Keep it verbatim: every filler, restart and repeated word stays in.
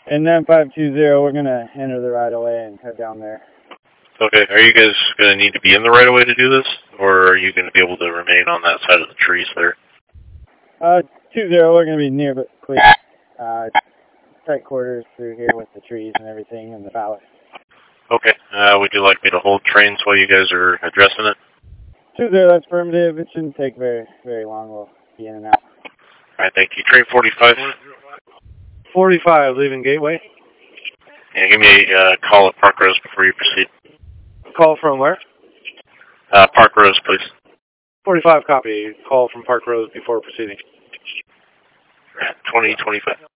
And nine five two zero, we're going to enter the right of way and head down there. Okay, are you guys going to need to be in the right of way to do this, or are you going to be able to remain on that side of the trees there? Uh, two zero, we're going to be near but clear. Uh, tight quarters through here with the trees and everything and the ballast. Okay, uh, would you like me to hold trains while you guys are addressing it? two zero, that's affirmative. It shouldn't take very, very long. We'll be in and out. All right, thank you. Train forty-five. forty-five, leaving Gateway. Yeah, give me a uh, call at Park Rose before you proceed. Call from where? Uh, Park Rose, please. forty-five, copy. Call from Park Rose before proceeding. twenty twenty-five.